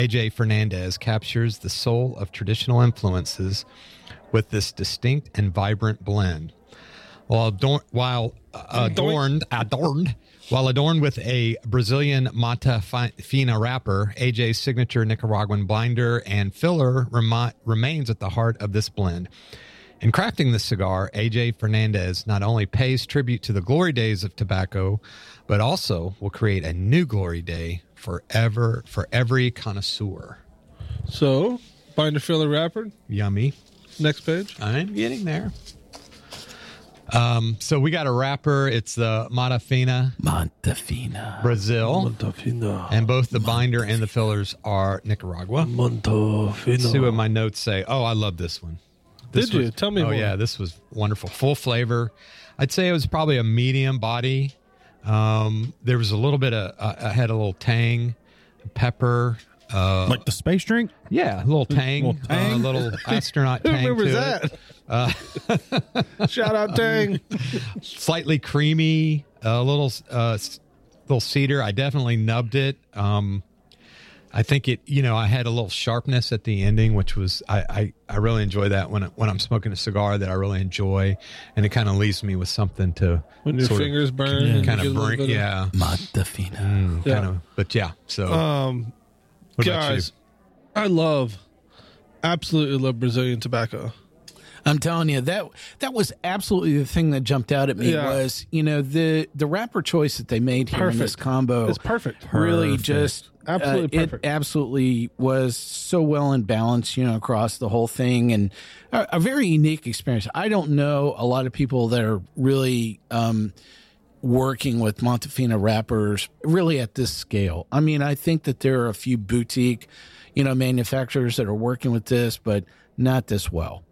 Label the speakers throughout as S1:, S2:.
S1: AJ Fernandez captures the soul of traditional influences with this distinct and vibrant blend. While adorned with a Brazilian Mata Fina wrapper, AJ's signature Nicaraguan binder and filler remains at the heart of this blend. In crafting this cigar, AJ Fernandez not only pays tribute to the glory days of tobacco, but also will create a new glory day for every connoisseur.
S2: So, binder, filler, wrapper.
S1: Yummy.
S2: Next page.
S1: I'm getting there. So we got a wrapper. It's the Montafina, Brazil.
S2: Montafina.
S1: And both the binder and the fillers are Nicaragua.
S2: Montafina.
S1: Let's see what my notes say. Oh, I love this one.
S2: Did you? Tell me more.
S1: Oh, yeah, this was wonderful. Full flavor. I'd say it was probably a medium body. There was a little bit of, I had a little tang, pepper.
S3: Like the space drink?
S1: Yeah, a little tang. A little astronaut tang.
S2: Who remembers that? Shout out Tang.
S1: Slightly creamy, a little cedar. I definitely nubbed it. I think it, I had a little sharpness at the ending, which was, I really enjoy that when I'm smoking a cigar that I really enjoy, and it kind of leaves me with something to
S2: when your fingers burn,
S1: kind of burn, yeah.
S3: Montafina.
S1: Kind of, but yeah. So, what
S2: guys, I absolutely love Brazilian tobacco.
S3: I'm telling you, that was absolutely the thing that jumped out at me was, the wrapper choice that they made here in this combo.
S2: It's perfect.
S3: Really just
S2: absolutely perfect.
S3: It absolutely was so well in balance, across the whole thing, and a very unique experience. I don't know a lot of people that are really working with Montafina wrappers really at this scale. I mean, I think that there are a few boutique, manufacturers that are working with this, but not this well.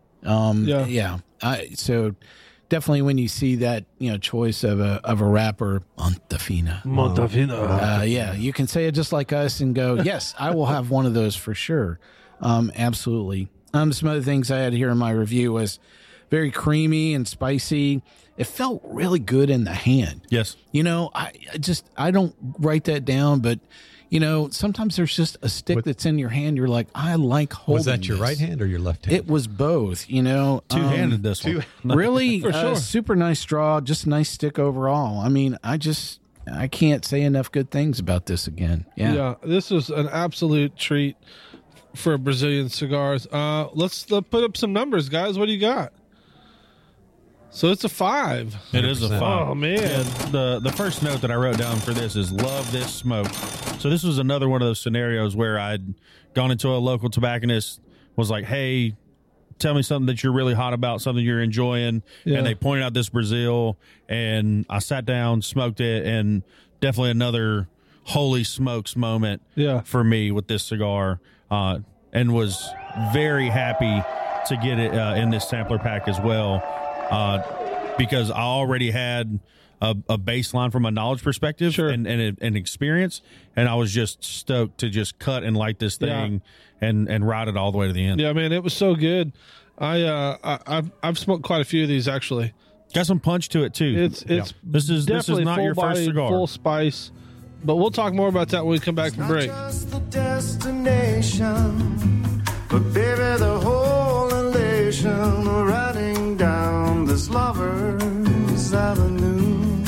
S3: So definitely when you see that, choice of a wrapper, Montafina, you can say it just like us and go, yes, I will have one of those for sure. Absolutely. Some other things I had here in my review was very creamy and spicy. It felt really good in the hand. Yes. I don't write that down, but sometimes there's just a stick that's in your hand. You're like, I like holding.
S1: Was that your right hand or your left hand?
S3: It was both, Two-handed this one.
S1: Really?
S2: For sure.
S3: Super nice straw, just a nice stick overall. I mean, I can't say enough good things about this again. Yeah.
S2: This was an absolute treat for Brazilian cigars. Let's put up some numbers, guys. What do you got? So it's a 5.
S3: It is a 5.
S2: Oh, man.
S3: Yeah, the first note that I wrote down for this is love this smoke. So this was another one of those scenarios where I'd gone into a local tobacconist, was like, hey, tell me something that you're really hot about, something you're enjoying.
S2: Yeah.
S3: And they pointed out this Brazil, and I sat down, smoked it, and definitely another holy smokes moment for me with this cigar, and was very happy to get it in this sampler pack as well. Because I already had a baseline from a knowledge perspective and experience, and I was just stoked to just cut and light this thing and ride it all the way to the end.
S2: Yeah, man, it was so good. I've smoked quite a few of these actually.
S3: Got some punch to it too. This is not your first cigar.
S2: Full spice, but we'll talk more about that when we come back from break.
S4: Just the destination, but baby, the whole elation riding down this lover's avenue.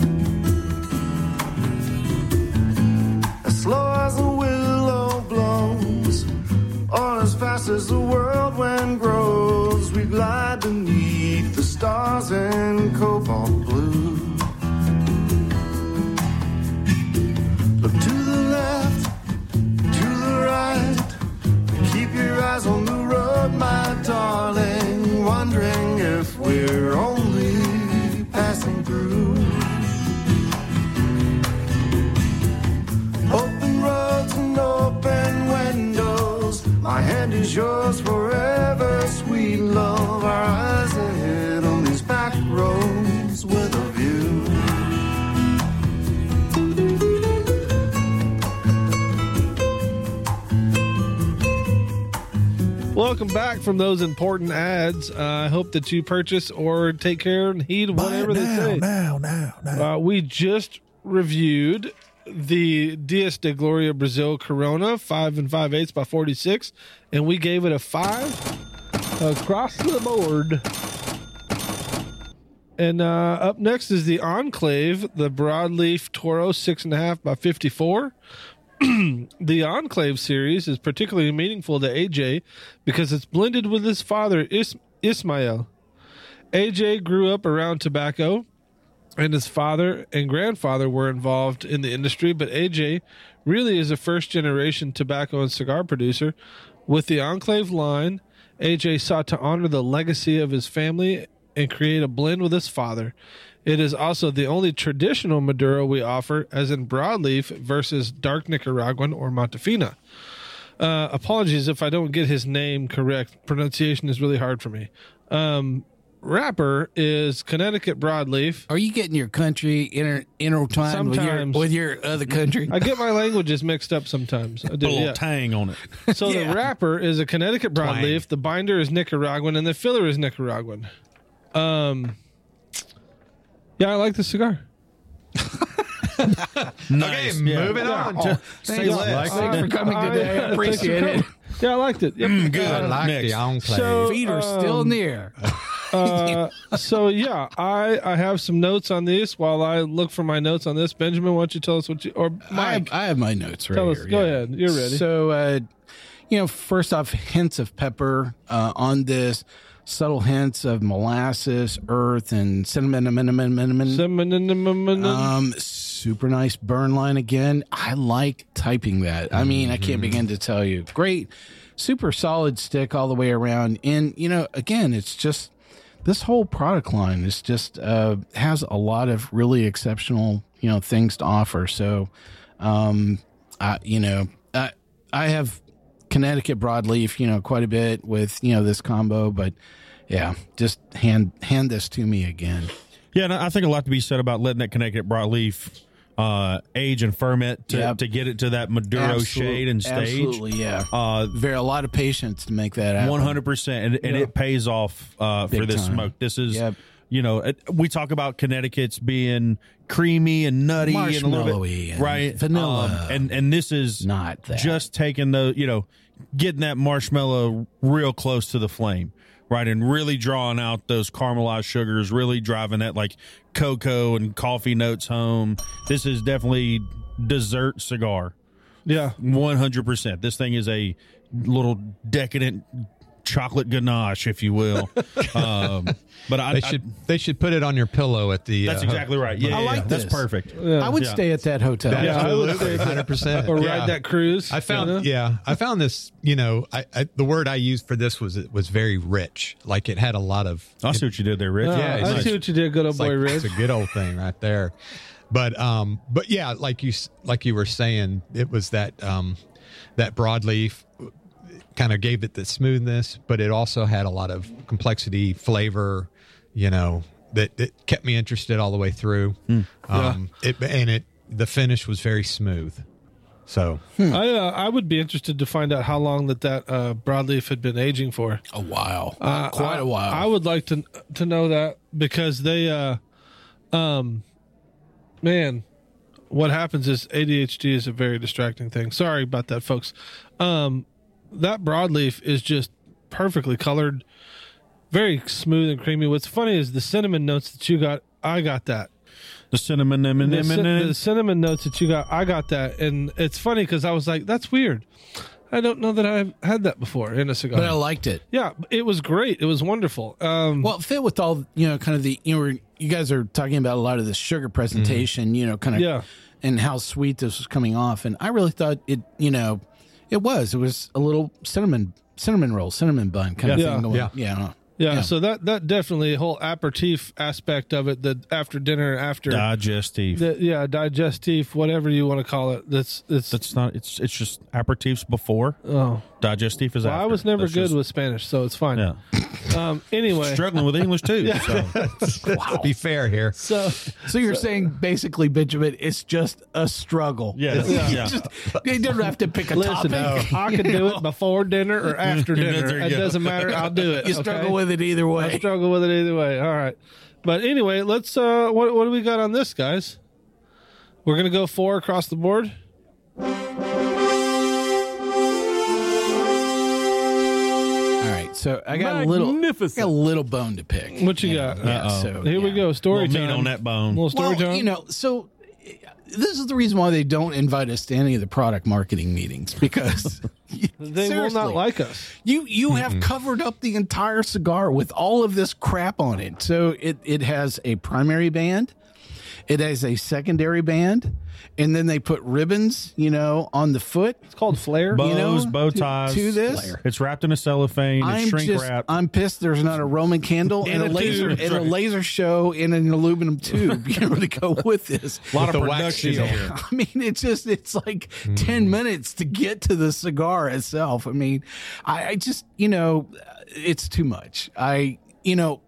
S4: As slow as the willow blows, or as fast as the whirlwind grows, we glide beneath the stars in cobalt blue. Look to the left, to the right, keep your eyes on the road, my darling, wondering if we're only passing through. Open roads and open windows, my hand is yours forever, sweet love. Our eyes ahead on these back roads with a view.
S2: Welcome back from those important ads. I hope that you purchase or take care and heed whatever they say.
S3: Now.
S2: We just reviewed the Dias de Gloria Brazil Corona 5 5/8 by 46, and we gave it a 5 across the board. And up next is the Enclave, the Broadleaf Toro 6.5 by 54. The Enclave series is particularly meaningful to AJ because it's blended with his father, Ismael. AJ grew up around tobacco, and his father and grandfather were involved in the industry, but AJ really is a first-generation tobacco and cigar producer. With the Enclave line, AJ sought to honor the legacy of his family and create a blend with his father. It is also the only traditional Maduro we offer, as in broadleaf versus dark Nicaraguan or Montefina. Apologies if I don't get his name correct. Pronunciation is really hard for me. Wrapper is Connecticut broadleaf.
S5: Are you getting your country intertwined with your other country?
S2: I get my languages mixed up sometimes. I do,
S3: Put a little tang on it.
S2: So the wrapper is a Connecticut broadleaf. The binder is Nicaraguan, and the filler is Nicaraguan. Yeah, I like the cigar.
S1: Nice. Okay, moving on.
S5: Thanks for coming today. I appreciate it.
S2: Yeah, I liked it. Yep.
S1: Good. I like the Enclave.
S2: So,
S5: feet are still near.
S2: So yeah, I have some notes on these while I look for my notes on this. Benjamin, why don't you tell us what you, or Mike?
S5: I have my notes right
S2: tell
S5: here.
S2: Us, go ahead. You're ready.
S5: So, first off, hints of pepper on this. Subtle hints of molasses, earth, and cinnamon. Super nice burn line again. I like typing that. I mean, I can't begin to tell you. Great, super solid stick all the way around. And, again, it's just this whole product line is just has a lot of really exceptional, things to offer. So, I have Connecticut broadleaf, quite a bit with, this combo, but yeah, just hand this to me again.
S3: Yeah, and I think a lot to be said about letting that Connecticut broadleaf age and ferment to get it to that Maduro shade and stage.
S5: Absolutely, yeah. A lot of patience to make that happen.
S3: 100%, and it pays off for this smoke. This is, we talk about Connecticut's being creamy and nutty and a little bit, right?
S5: Vanilla.
S3: And this is
S5: not that.
S3: Just taking getting that marshmallow real close to the flame, right? And really drawing out those caramelized sugars, really driving that like cocoa and coffee notes home. This is definitely dessert cigar.
S2: Yeah.
S3: 100%. This thing is a little decadent chocolate ganache, if you will. But
S1: they should put it on your pillow at the.
S3: That's exactly right. Yeah,
S5: I like
S3: that's
S5: this.
S3: perfect.
S5: Yeah. I would stay at that hotel.
S2: I would
S1: stay 100%.
S2: Or ride that cruise.
S1: I found this. The word I used for this was it was very rich. Like it had a lot of.
S3: I see what you did there, Rich.
S2: I see what you did, good old boy, Rich.
S1: It's a good old thing right there. But yeah, like you were saying, it was that broadleaf kind of gave it the smoothness, but it also had a lot of complexity, flavor, that kept me interested all the way through. The finish was very smooth. So
S2: I would be interested to find out how long that broadleaf had been aging for.
S5: A while, quite a while.
S2: I would like to know that because they, man, what happens is ADHD is a very distracting thing. Sorry about that, folks. That broadleaf is just perfectly colored, very smooth and creamy. What's funny is the cinnamon notes that you got. I got that.
S3: The cinnamon
S2: notes that you got. I got that, and it's funny because I was like, "That's weird." I don't know that I've had that before in a cigar,
S5: but I liked it.
S2: Yeah, it was great. It was wonderful.
S5: Well, it fit with all kind of the you guys are talking about a lot of the sugar presentation, and how sweet this was coming off, and I really thought it, It was a little cinnamon roll, cinnamon bun kind of thing going. Yeah. So that definitely whole aperitif aspect of it, the after dinner,
S3: digestif.
S2: Digestif, whatever you want to call it. That's
S3: not. It's just aperitifs before.
S2: Oh,
S3: digestif is after.
S2: I was never good with Spanish, so it's fine.
S3: Yeah.
S2: Anyway,
S3: struggling with English too.
S2: Yeah.
S3: So.
S1: Wow. Be fair here.
S5: So you're saying basically, Benjamin, it's just a struggle.
S3: Yeah.
S5: You don't have to pick a topic.
S2: I can do it before dinner or after dinner. It doesn't matter. I'll do it.
S5: You struggle with it either way.
S2: I struggle with it either way. All right. But anyway, let's. What do we got on this, guys? We're going to go 4 across the board.
S5: All right, so I got a little bone to pick.
S2: What you got?
S5: So
S2: Here we go. Story
S3: Meat
S2: time.
S3: on that bone.
S2: Little story time.
S5: So this is the reason why they don't invite us to any of the product marketing meetings, because
S2: They will not like us.
S5: You have covered up the entire cigar with all of this crap on it. So it has a primary band, it has a secondary band, and then they put ribbons, on the foot.
S2: It's called flare.
S3: Bows, bow ties.
S5: To this.
S3: It's wrapped in a cellophane. It's shrink wrapped.
S5: I'm pissed there's not a Roman candle and a laser show in an aluminum tube, to go with this.
S3: A lot of
S1: the wax
S3: production
S1: seal.
S3: here.
S5: I mean, it's like 10 minutes to get to the cigar itself. I mean, I just, it's too much. I don't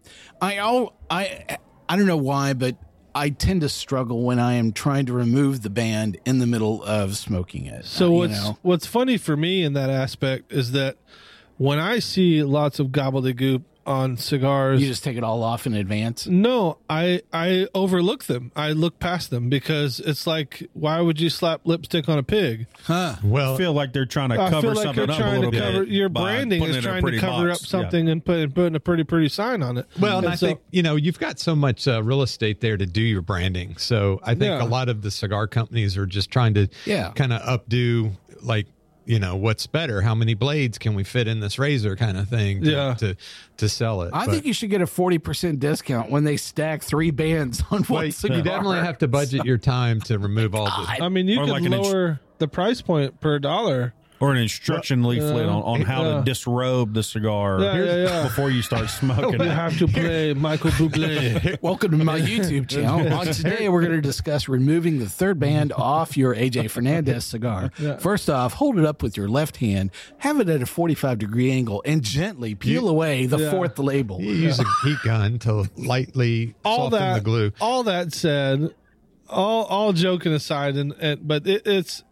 S5: know why, but I tend to struggle when I am trying to remove the band in the middle of smoking it.
S2: So what's funny for me in that aspect is that when I see lots of gobbledygook on cigars,
S5: you just take it all off in advance.
S2: No, I overlook them. I look past them because it's like, why would you slap lipstick on a pig?
S1: Well,
S3: I feel like they're trying to
S2: I
S3: cover
S2: feel like
S3: something
S2: you're
S3: up a
S2: trying
S3: little
S2: to cover
S3: bit.
S2: your
S3: by
S2: branding
S3: putting
S2: is
S3: it in a
S2: trying to
S3: pretty
S2: cover
S3: box.
S2: up something and putting a pretty sign on it.
S1: Well, and I
S2: so-
S1: think, you've got so much real estate there to do your branding. So I think
S2: Yeah.
S1: a lot of the cigar companies are just trying to kind of updo, like, what's better? How many blades can we fit in this razor kind of thing to sell it?
S5: I think you should get a 40% discount when they stack 3 bands on one cigar.
S1: You definitely have to budget your time to remove all the...
S2: I mean, you
S3: Or
S2: could
S3: like an
S2: lower the price point per dollar.
S3: Or an instruction leaflet on how to disrobe the cigar before you start smoking
S2: You
S3: it.
S2: have to play Michael Bublé.
S5: Welcome to my YouTube channel. Today we're going to discuss removing the third band off your AJ Fernandez cigar. First off, hold it up with your left hand, have it at a 45-degree angle, and gently peel away the fourth label.
S1: You use a heat gun to lightly soften the glue.
S2: All that said, all joking aside, but it's.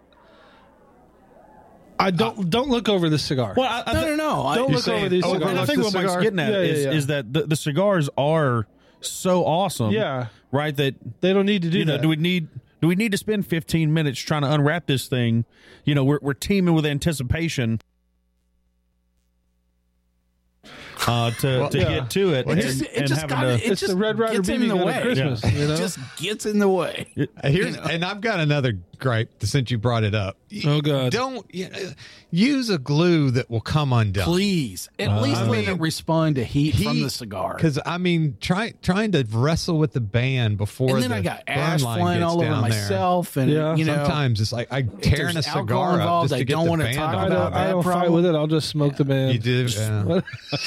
S2: I don't look over the cigar.
S3: Well,
S5: No.
S2: Don't look over these cigars.
S3: I think what Mike's getting at is that the cigars are so awesome, right? That
S2: they don't need to do that.
S3: Do we need to spend 15 minutes trying to unwrap this thing? We're teeming with anticipation to get to it.
S2: It's the Red Rider BB gun at Christmas.
S5: It just gets in the way.
S1: And I've got another gripe since you brought it up.
S2: Oh, God.
S1: Don't use a glue that will come undone.
S5: Please. At least let it respond to heat from the cigar.
S1: Because, trying to wrestle with the band before
S5: and then I got ash flying all over myself. And,
S1: sometimes it's like I'm tearing a cigar up just to get the band off.
S2: I don't fight with it. I'll just smoke the band.
S1: You do? Yeah.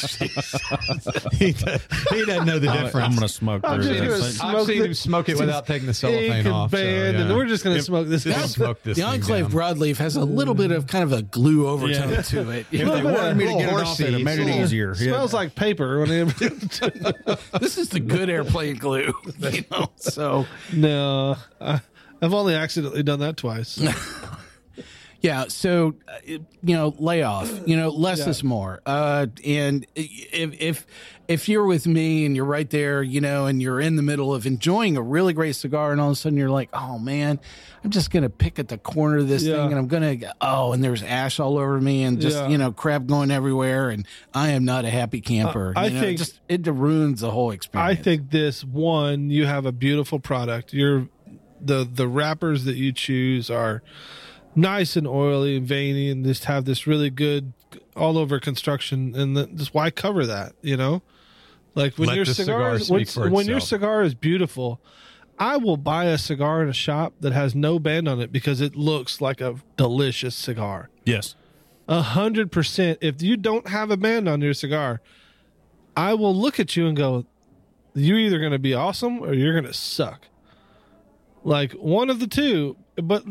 S1: he doesn't know the difference.
S3: I'm going to smoke
S2: I'm just gonna
S3: this.
S2: smoke
S1: I've seen him smoke it without taking the cellophane off.
S2: Band, and we're just going to smoke this.
S1: Smoke this
S5: the
S1: thing
S5: Enclave
S1: down.
S5: Broadleaf has a little bit of kind of a glue overtone to it.
S3: If they wanted me to get it off, they'd have made it easier.
S2: Smells like paper.
S5: This is the good airplane glue. So
S2: No, I've only accidentally done that twice.
S5: yeah, so lay off. Less is more. And if you're with me and you're right there, and you're in the middle of enjoying a really great cigar, and all of a sudden you're like, oh man, I'm just gonna pick at the corner of this thing, and I'm gonna and there's ash all over me, and just crap going everywhere, and I am not a happy camper.
S2: I think
S5: it ruins the whole experience.
S2: I think you have a beautiful product. The wrappers that you choose are nice and oily and veiny, and just have this really good all over construction. And just why cover that? Like when your cigar is beautiful, I will buy a cigar in a shop that has no band on it because it looks like a delicious cigar.
S3: Yes,
S2: 100%. If you don't have a band on your cigar, I will look at you and go, you're either going to be awesome or you're going to suck. Like one of the two. But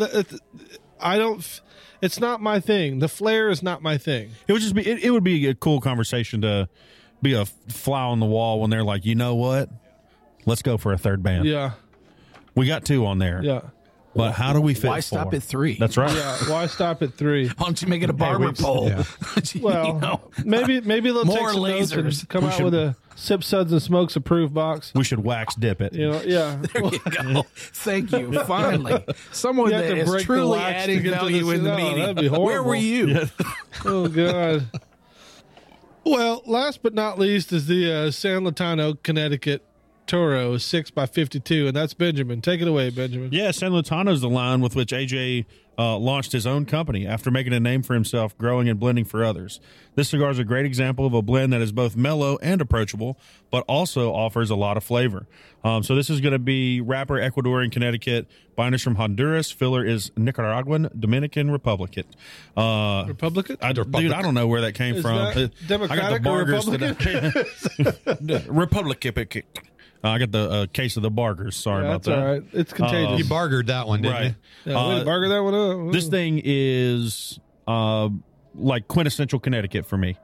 S2: it's not my thing. The flare is not my thing.
S3: It would be a cool conversation to be a fly on the wall when they're like, you know what? Let's go for a third band.
S2: Yeah.
S3: We got 2 on there.
S2: Yeah.
S3: But how do we fit?
S5: Why stop at 3?
S3: That's right.
S2: Yeah, why stop at 3?
S5: Why don't you make it a barber pole?
S1: yeah.
S2: Well, maybe they'll take
S5: More
S2: some notes
S5: lasers.
S2: and come out with a Sip Suds and Smokes approved box.
S3: We should wax dip it.
S2: You know, yeah.
S5: There you go. Thank you. Finally, someone
S2: You have
S5: that
S2: to
S5: is
S2: break the
S5: truly
S2: wax to
S5: adding
S2: get to
S5: value
S2: this-
S5: in the
S2: no,
S5: meeting.
S2: that'd be horrible.
S5: Where were you?
S2: Oh God. Well, last but not least is the San Latano, Connecticut Toro 6x52, and that's Benjamin. Take it away, Benjamin.
S3: Yeah, San Latano is the line with which AJ launched his own company after making a name for himself, growing and blending for others. This cigar is a great example of a blend that is both mellow and approachable, but also offers a lot of flavor. So this is going to be wrapper Ecuadorian, Connecticut, binders from Honduras, filler is Nicaraguan, Dominican Republican.
S2: Republican?
S3: Dude, I don't know where that came
S2: Is
S3: from.
S2: that Democratic
S3: I
S2: or
S3: got the Bargers today. Republican. I got the case of the Bargers. Sorry about
S2: That's
S3: that.
S2: all right. It's contagious.
S1: You bargered that one, didn't
S3: Right.
S1: you?
S2: Yeah, way to bargain that one up.
S3: This thing is like quintessential Connecticut for me.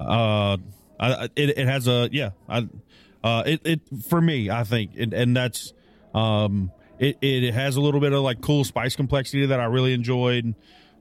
S3: It has a it for me, I think, and that's it has a little bit of like cool spice complexity that I really enjoyed,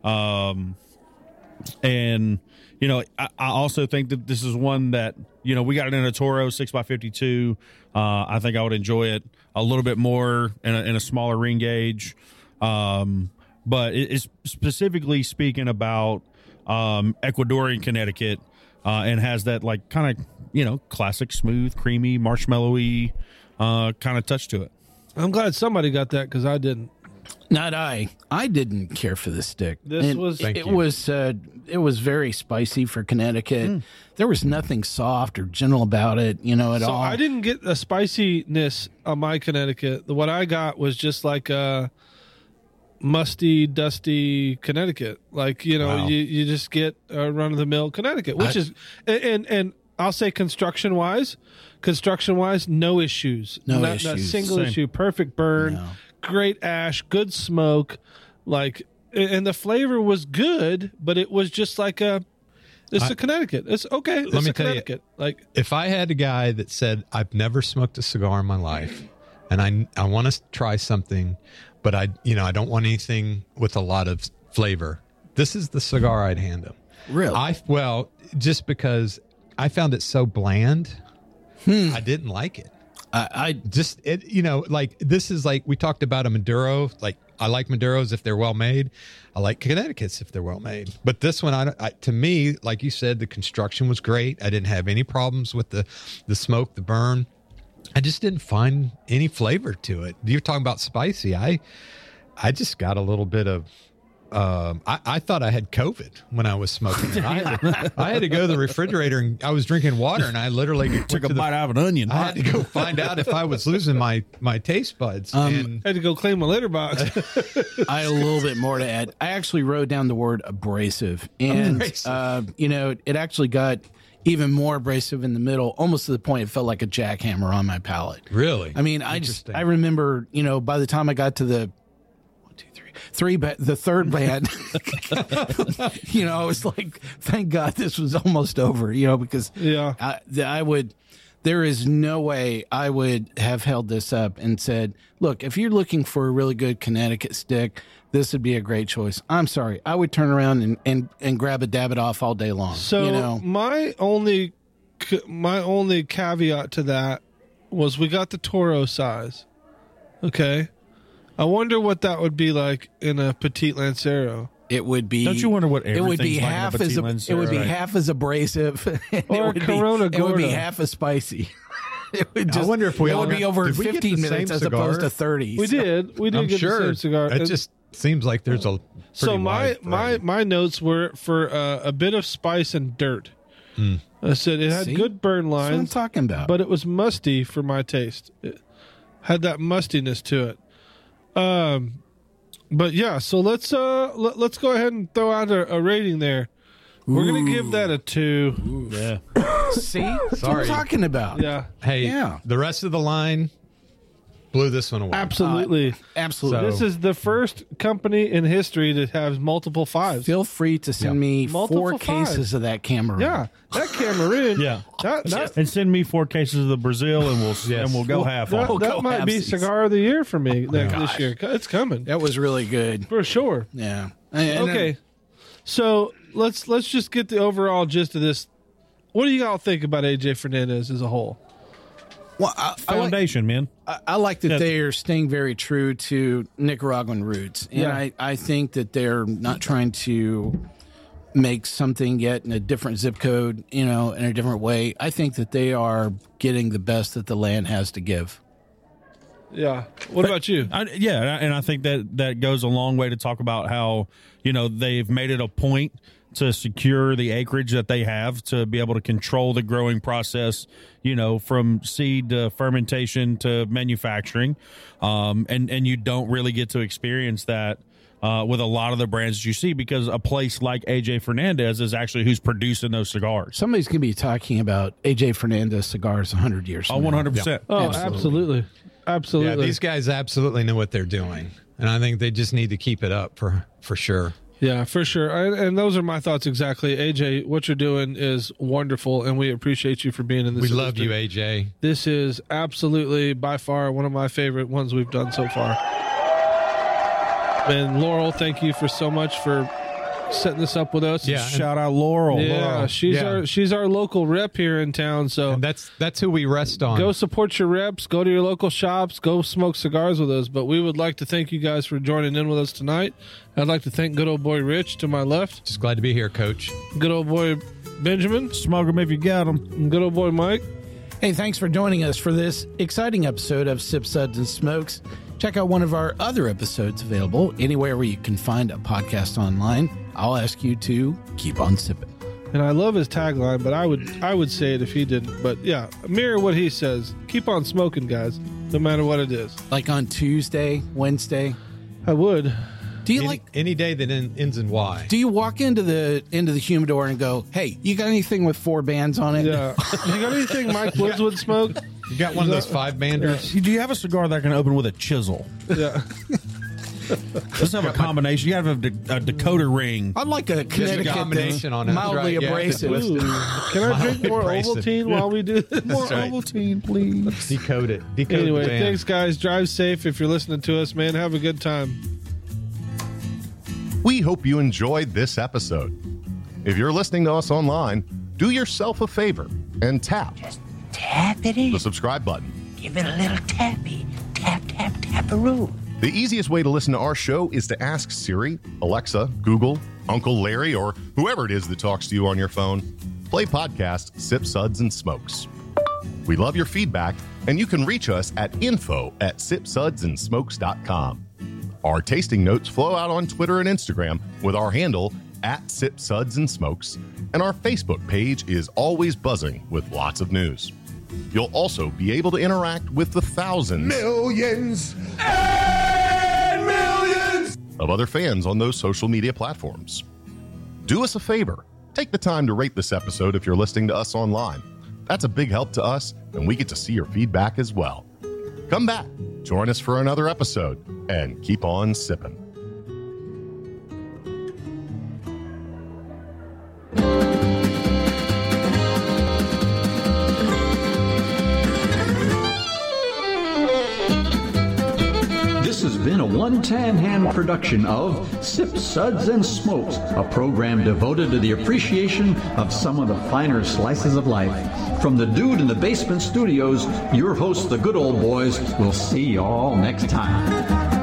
S3: and you know I also think that this is one that you know we got it in a Toro 6x52. I think I would enjoy it a little bit more in a smaller ring gauge. But it's specifically speaking about Ecuadorian Connecticut, and has that like kind of you know classic smooth, creamy, marshmallowy kind of touch to it.
S2: I'm glad somebody got that because I didn't.
S5: Not I. I didn't care for the stick.
S2: This was- Thank
S5: it
S1: you.
S5: was very spicy for Connecticut. There was nothing soft or gentle about it, you know, at
S2: So
S5: all.
S2: I didn't get a spiciness on my Connecticut. What I got was just like a musty, dusty Connecticut. Like, you know,
S1: Wow.
S2: you just get a run of the mill Connecticut, which is and I'll say construction wise, no issues.
S5: No
S2: Not
S5: issues.
S2: single
S3: Same.
S2: issue. Perfect burn,
S5: No.
S2: great ash, good smoke. Like, and the flavor was good, but it was just like it's a Connecticut. It's okay. It's
S1: Let me
S2: a
S1: tell you,
S2: Connecticut. Like,
S1: If I had a guy that said, I've never smoked a cigar in my life and I want to try something, but I don't want anything with a lot of flavor, this is the cigar I'd hand him.
S5: Really?
S1: Just because I found it so bland, I didn't like it. Like this is like we talked about a Maduro. Like I like Maduros if they're well made. I like Connecticut's if they're well made. But this one, to me, like you said, the construction was great. I didn't have any problems with the smoke, the burn. I just didn't find any flavor to it. You're talking about spicy. I just got a little bit of. I thought I had COVID when I was smoking it. I had to go to the refrigerator and I was drinking water and I literally
S3: Took a bite out of an onion.
S1: I had to go find out if I was losing my taste buds. And
S2: had to go clean my litter box.
S5: I had a little bit more to add. I actually wrote down the word abrasive, and it actually got even more abrasive in the middle, almost to the point it felt like a jackhammer on my palate.
S1: really,
S5: I mean, I remember, by the time I got to the the third band, I was like, thank God this was almost over, because
S2: Yeah.
S5: there is no way I would have held this up and said, look, if you're looking for a really good Connecticut stick, this would be a great choice. I'm sorry. I would turn around and grab a Davidoff all day long.
S2: So my only caveat to that was we got the Toro size. Okay. I wonder what that would be like in a Petite Lancero.
S5: It would be.
S3: Don't you wonder what
S5: it would be
S3: everything's like in a
S5: half
S3: Petite
S5: as
S3: Lancero?
S5: it would be half as abrasive, and
S2: Or
S5: it would
S2: Corona
S5: be, it would be
S2: Gorda.
S5: half as spicy. It would just,
S1: wonder if we
S5: it
S1: all
S5: would be
S1: got-
S5: over
S1: did we get
S5: 15
S1: the
S5: minutes
S1: same
S5: as
S1: cigar?
S5: opposed to 30.
S2: We did
S1: I'm
S2: get
S1: sure
S2: the same cigar.
S1: it just seems like there's a
S2: So
S1: pretty
S2: my
S1: wide variety.
S2: my notes were for a bit of spice and dirt. I said it had
S5: See?
S2: good burn
S5: That's what I'm
S2: lines,
S5: talking about.
S2: but it was musty for my taste. It had that mustiness to it. But yeah, so let's go ahead and throw out a rating there. We're gonna give that a 2.
S3: Yeah.
S5: See, that's what
S1: Sorry.
S5: I'm talking about.
S2: Yeah.
S1: Hey,
S5: Yeah.
S1: the rest of the line, blew this one away.
S2: Absolutely.
S5: Absolutely.
S2: This is the first company in history to have multiple 5s.
S5: Feel free to send me
S2: Multiple
S5: 4 cases
S2: 5s.
S5: of that Cameroon.
S2: Yeah, that Cameroon.
S3: Yeah.
S2: That
S3: And send me 4 cases of the Brazil, and we'll go half on.
S2: that might be
S5: halvesies.
S2: cigar of the year for me this year. It's coming
S5: That was really good.
S2: for sure.
S5: Yeah. And
S2: Okay, so let's just get the overall gist of this. What do you all think about AJ Fernandez as a whole?
S5: Well, I like,
S3: Foundation, man.
S5: I like that they are staying very true to Nicaraguan roots. And
S2: Yeah.
S5: I think that they're not trying to make something yet in a different zip code, in a different way. I think that they are getting the best that the land has to give.
S2: Yeah. What about you?
S3: And I think that goes a long way to talk about how, they've made it a point to secure the acreage that they have to be able to control the growing process, from seed to fermentation to manufacturing. And you don't really get to experience that with a lot of the brands that you see, because a place like AJ Fernandez is actually who's producing those cigars.
S5: Somebody's going to be talking about AJ Fernandez cigars 100 years from now.
S3: 100%.
S2: Oh, absolutely. Absolutely.
S1: Yeah, these guys absolutely know what they're doing, and I think they just need to keep it up for sure.
S2: Yeah, for sure. And those are my thoughts exactly. AJ, what you're doing is wonderful, and we appreciate you for being in this.
S1: We love you, AJ.
S2: This is absolutely, by far, one of my favorite ones we've done so far. And Laurel, thank you for so much for setting this up with us.
S1: Yeah,
S3: Shout out Laurel.
S2: Yeah,
S3: Laurel.
S2: she's our local rep here in town. So
S1: And that's who we rest on.
S2: go support your reps. Go to your local shops. Go smoke cigars with us. But we would like to thank you guys for joining in with us tonight. I'd like to thank good old boy Rich to my left,
S1: Just glad to be here, Coach.
S2: good old boy Benjamin,
S3: Smoke them if you got them.
S2: and good old boy Mike.
S5: Hey, thanks for joining us for this exciting episode of Sip Suds and Smokes. Check out one of our other episodes available anywhere where you can find a podcast online. I'll ask you to keep on sipping.
S2: And I love his tagline, but I would say it if he didn't. But yeah, mirror what he says. Keep on smoking, guys, no matter what it is.
S5: Like on Tuesday, Wednesday.
S2: I would.
S5: Do you
S1: Any day that ends in Y.
S5: Do you walk into the humidor and go, "Hey, you got anything with 4 bands on it?"
S2: Yeah. You got anything Mike Woods would smoke?
S1: You got one of those 5-banders?
S3: Do you have a cigar that can open with a chisel?
S2: Yeah.
S3: Let's have a combination. You have a Dakota ring.
S5: I'd like a Connecticut
S1: combination on it.
S5: mildly
S1: That's right. Yeah,
S5: abrasive.
S1: it's
S2: Ooh. Can I drink more
S1: Abrasive.
S2: Ovaltine while we do this?
S3: More
S1: right.
S3: Ovaltine, please.
S1: Decode it. Decode
S2: Anyway,
S1: the band.
S2: thanks, guys. Drive safe if you're listening to us, man. Have a good time.
S6: We hope you enjoyed this episode. If you're listening to us online, do yourself a favor and tap
S7: Tap it in.
S6: the subscribe button.
S7: Give it a little tappy. Tap, tap, tap-a-roo.
S6: The easiest way to listen to our show is to ask Siri, Alexa, Google, Uncle Larry, or whoever it is that talks to you on your phone. Play podcast Sip Suds and Smokes. We love your feedback, and you can reach us at info@sipsudsandsmokes.com. Our tasting notes flow out on Twitter and Instagram with our handle @SipSudsAndSmokes, and our Facebook page is always buzzing with lots of news. You'll also be able to interact with the thousands
S4: Millions and millions.
S6: of other fans on those social media platforms. Do us a favor. Take the time to rate this episode if you're listening to us online. That's a big help to us, and we get to see your feedback as well. Come back, join us for another episode, and keep on sipping.
S8: This has been a one-tan hand production of Sip Suds and Smokes, a program devoted to the appreciation of some of the finer slices of life. From the Dude in the Basement Studios, your hosts, the Good Old Boys, will see you all next time.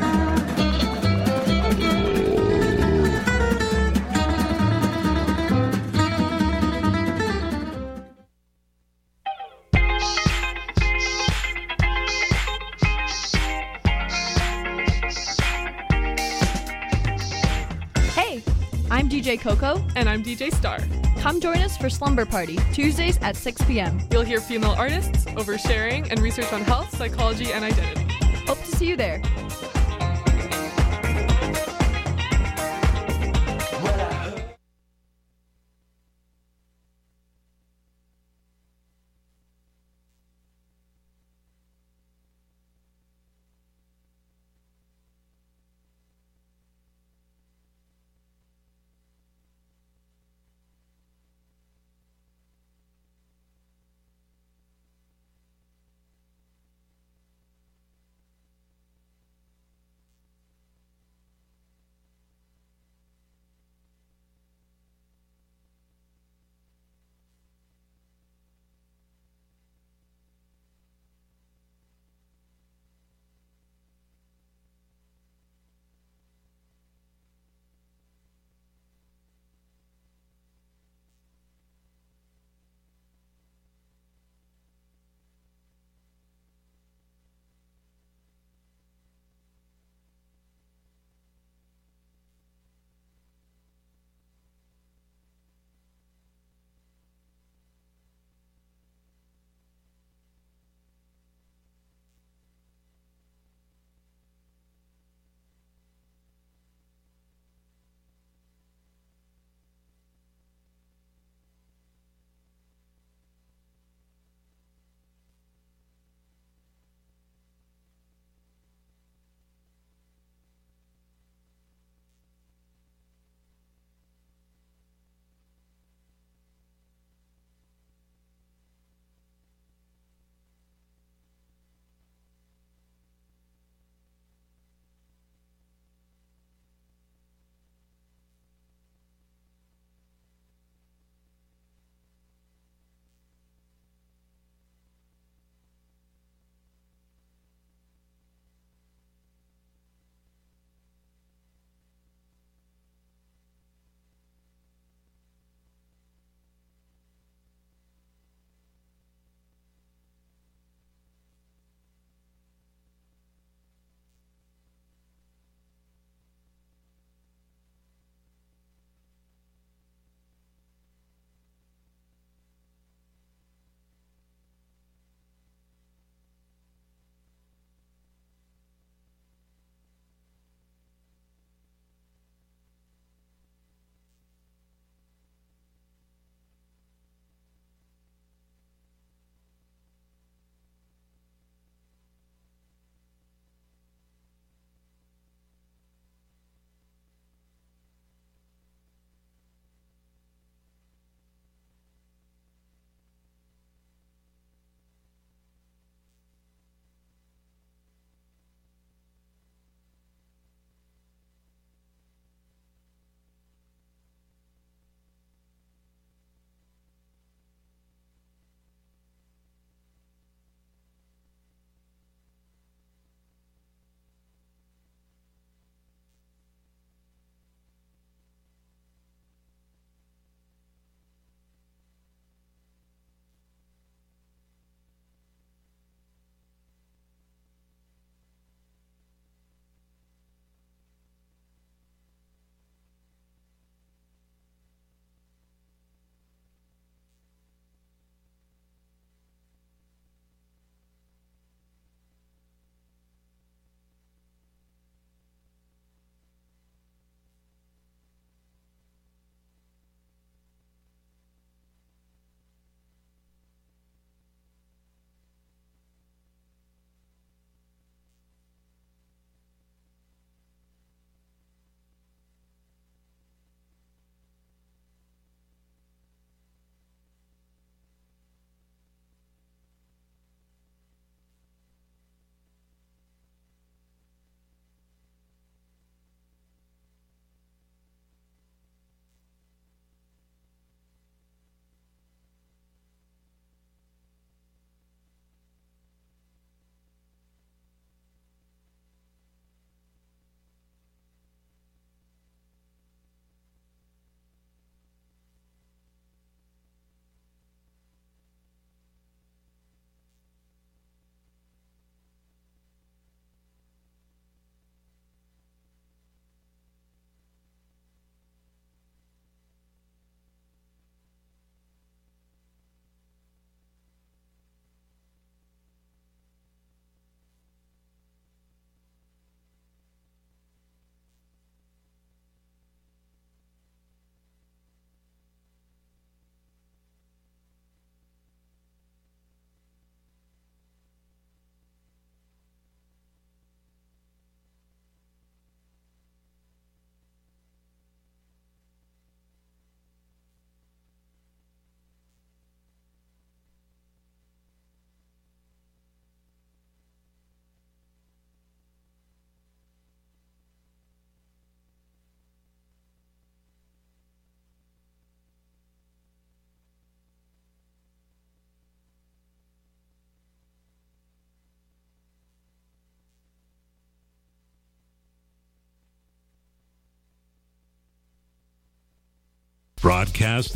S9: Hey, I'm DJ Coco.
S10: And I'm DJ Star.
S9: Come join us for Slumber Party, Tuesdays at 6 p.m.
S10: You'll hear female artists, oversharing, and research on health, psychology, and identity.
S9: Hope to see you there.
S11: Broadcast